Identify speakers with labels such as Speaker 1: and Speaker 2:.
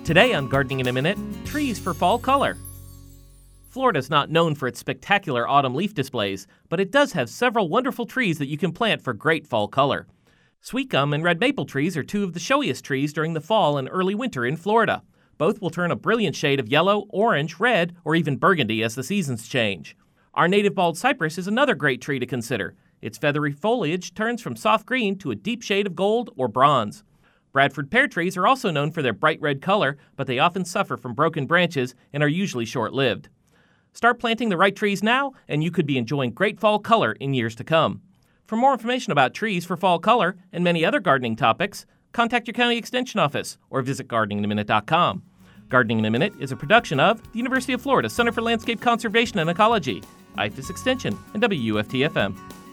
Speaker 1: Today on Gardening in a Minute, trees for fall color. Florida's not known for its spectacular autumn leaf displays, but it does have several wonderful trees that you can plant for great fall color. Sweet gum and red maple trees are two of the showiest trees during the fall and early winter in Florida. Both will turn a brilliant shade of yellow, orange, red, or even burgundy as the seasons change. Our native bald cypress is another great tree to consider. Its feathery foliage turns from soft green to a deep shade of gold or bronze. Bradford pear trees are also known for their bright red color, but they often suffer from broken branches and are usually short-lived. Start planting the right trees now, and you could be enjoying great fall color in years to come. For more information about trees for fall color and many other gardening topics, contact your county extension office or visit gardeninginaminute.com. Gardening in a Minute is a production of the University of Florida Center for Landscape Conservation and Ecology, IFAS Extension, and WUFT-FM.